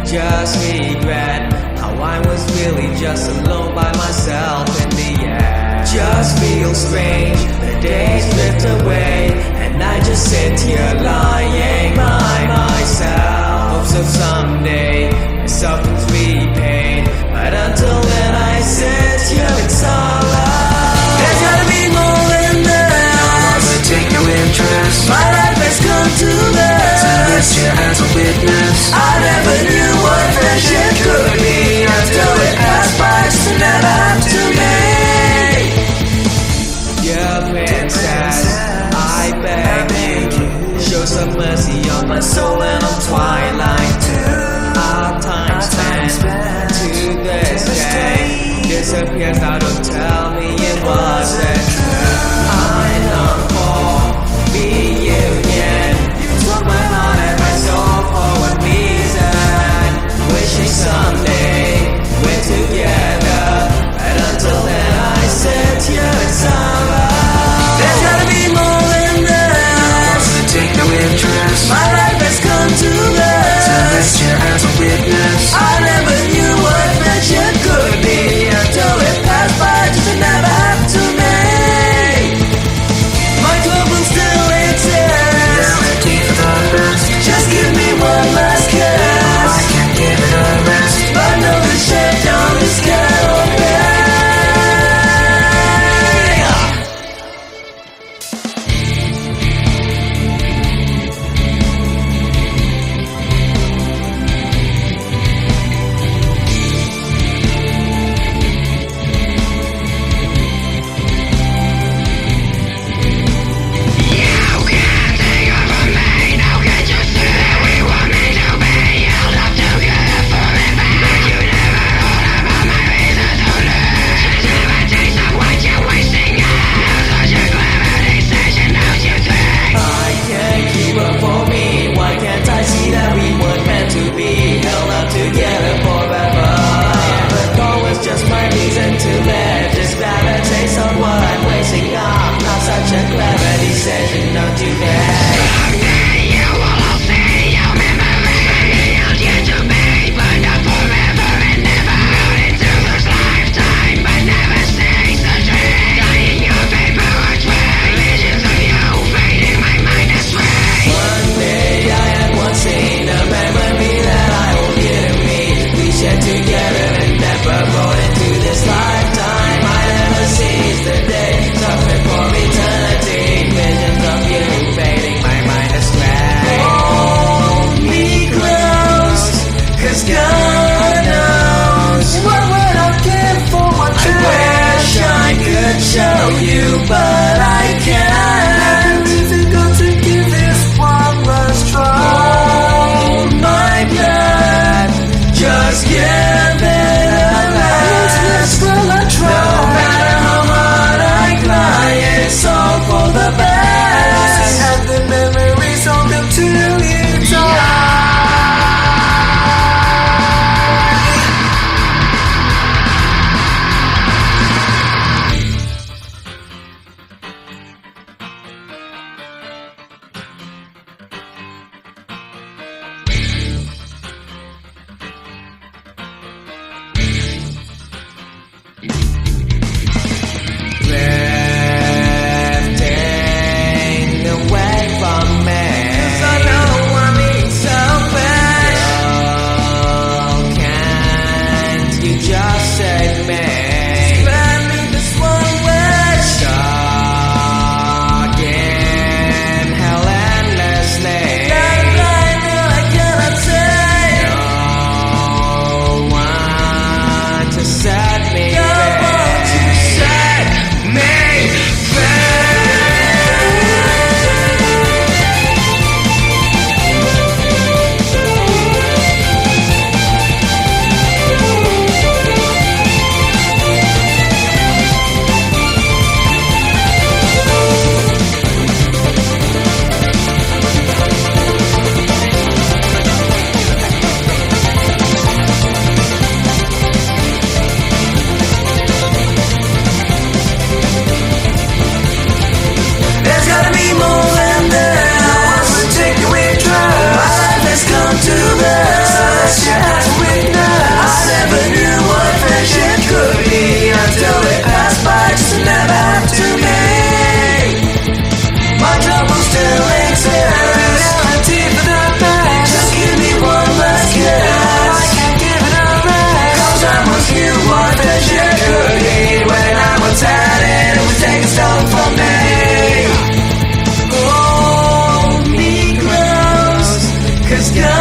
Just regret how I was really just alone by myself in the end. Just feel strange, the days drift away, and I just sit here lying by myself. Hopes of someday my suffering's repaid, but until then I sit here in silence. There's gotta be more than that. But take no interest. My life has come to this. Unless you as a witness. I never knew what friendship could be until it passed by, so now I'm to me. Yeah, princess, I beg you, show some mercy on my soul in a twilight. Our time spent is gone.